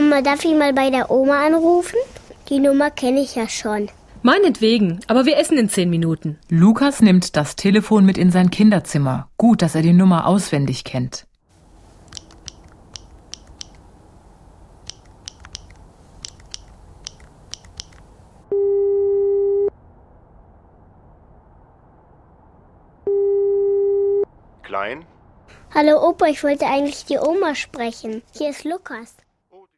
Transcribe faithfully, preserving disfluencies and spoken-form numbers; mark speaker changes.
Speaker 1: Mama, darf ich mal bei der Oma anrufen? Die Nummer kenne ich ja schon.
Speaker 2: Meinetwegen, aber wir essen in zehn Minuten.
Speaker 3: Lukas nimmt das Telefon mit in sein Kinderzimmer. Gut, dass er die Nummer auswendig kennt.
Speaker 4: Klein?
Speaker 1: Hallo Opa, ich wollte eigentlich die Oma sprechen. Hier ist Lukas.